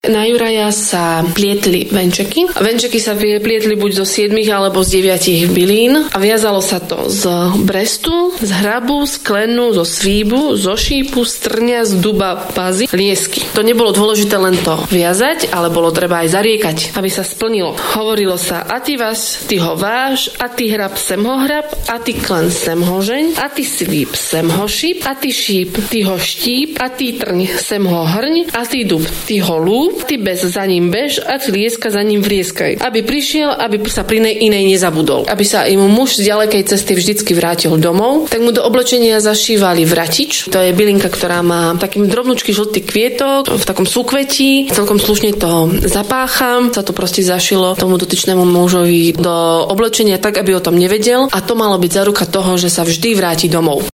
Na Juraja sa plietli venčeky. Venčeky sa plietli buď zo 7 alebo z 9 bylín a viazalo sa to z brestu, z hrabu, z klenu, zo svíbu, zo šípu, z trňa, z duba, pazy, liesky. To nebolo dôležité len to viazať, ale bolo treba aj zariekať, aby sa splnilo. Hovorilo sa, a ty vás, ty ho váš, a ty hrab sem ho hrab, a ty klen sem ho žeň, a ty svíp sem ho šíp, a ty šíp, ty ho štíp, a ty trň sem ho hrň, a ty dub, ty ho lúb, ty bez za ním bež, a ty lieska za ním vrieskaj. Aby prišiel, aby sa pri inej nezabudol. Aby sa im muž z ďalekej cesty vždycky vrátil domov, tak mu do oblečenia zašívali vratič. To je bylinka, ktorá má taký drobnúčky žltý kvietok v takom súkvetí. Celkom slušne to zapácha. Sa to proste zašilo tomu dotyčnému mužovi do oblečenia tak, aby o tom nevedel. A to malo byť záruka toho, že sa vždy vráti domov.